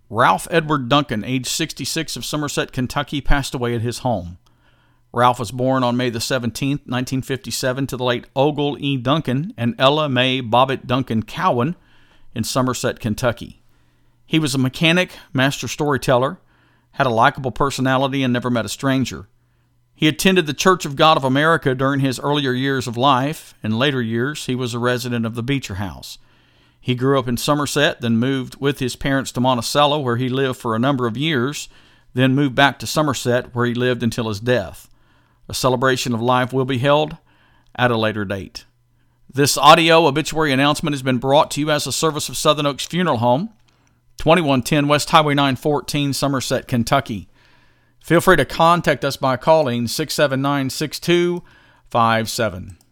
Ralph Edward Duncan, age 66, of Somerset, Kentucky, passed away at his home. Ralph was born on May the 17th, 1957, to the late Ogle E. Duncan and Ella Mae Bobbitt Duncan Cowan in Somerset, Kentucky. He was a mechanic, master storyteller, had a likable personality, and never met a stranger. He attended the Church of God of America during his earlier years of life. In later years, he was a resident of the Beecher House. He grew up in Somerset, then moved with his parents to Monticello, where he lived for a number of years, then moved back to Somerset, where he lived until his death. A celebration of life will be held at a later date. This audio obituary announcement has been brought to you as a service of Southern Oaks Funeral Home, 2110 West Highway 914, Somerset, Kentucky. Feel free to contact us by calling 679-6257.